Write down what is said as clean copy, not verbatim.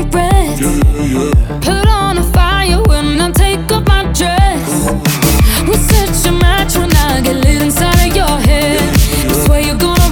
your breath. Put on a fire when I take off my dress. We're such a match when I get lit inside of your head. I swear you're gonna